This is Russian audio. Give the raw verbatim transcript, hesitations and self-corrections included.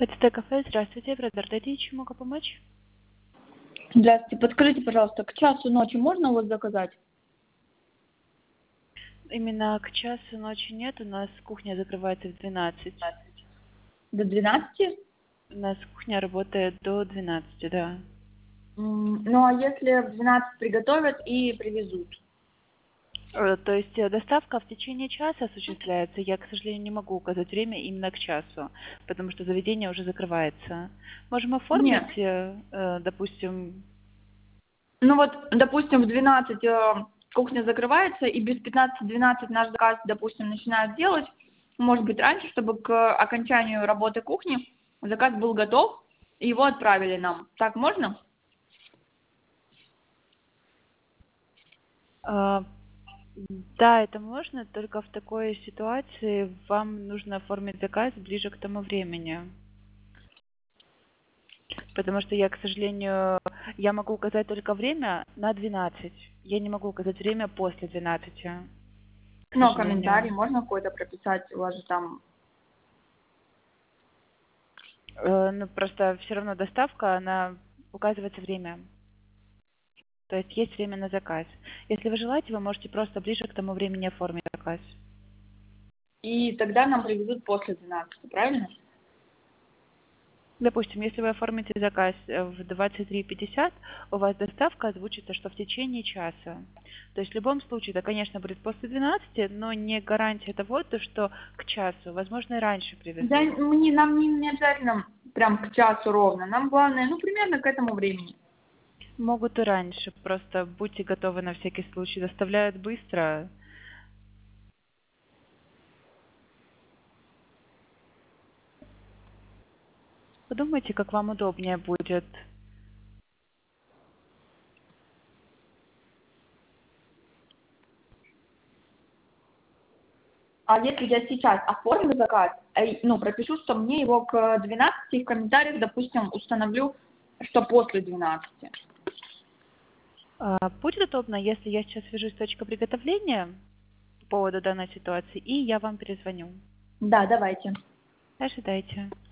ХТТ кафе, здравствуйте, оператор Т, чем могу помочь? Здравствуйте, подскажите, пожалуйста, к часу ночи можно у вас заказать? Именно к часу ночи нет, у нас кухня закрывается в двенадцать. До двенадцати? У нас кухня работает до двенадцати, да. М, Ну, а если в двенадцать приготовят и привезут? Э, То есть э, доставка в течение часа осуществляется. Я, к сожалению, не могу указать время именно к часу, потому что заведение уже закрывается. Можем Нет. оформить, э, э, допустим, Ну вот, допустим, в двенадцать э, кухня закрывается, и без пятнадцати двенадцать наш заказ, допустим, начинают делать, может быть, раньше, чтобы к окончанию работы кухни заказ был готов, и его отправили нам. Так можно? э, да, это можно, только в такой ситуации вам нужно оформить заказ ближе к тому времени. Потому что я, к сожалению, я могу указать только время на двенадцать. Я не могу указать время после двенадцати, к Ну, а комментарий сожалению. можно какой-то прописать? У вас же там... Э, Ну, просто все равно доставка, она указывается время. То есть есть время на заказ. Если вы желаете, вы можете просто ближе к тому времени оформить заказ. И тогда нам привезут после двенадцати, правильно? Допустим, если вы оформите заказ э, в двадцать три пятьдесят, у вас доставка озвучится, что в течение часа. То есть в любом случае, это, конечно, будет после двенадцати, но не гарантия того, то, что к часу. Возможно, и раньше Да, привезут. мне, нам не, не обязательно прям к часу ровно. Нам главное, ну, примерно к этому времени. Могут и раньше, просто будьте готовы на всякий случай. Доставляют быстро. Подумайте, как вам удобнее будет. А если я сейчас оформлю заказ, э, ну, пропишу, что мне его к двенадцати, и в комментариях, допустим, установлю, что после двенадцати. А, Будет удобно, если я сейчас свяжусь с точкой приготовления по поводу данной ситуации, и я вам перезвоню. Да, давайте. Ожидайте.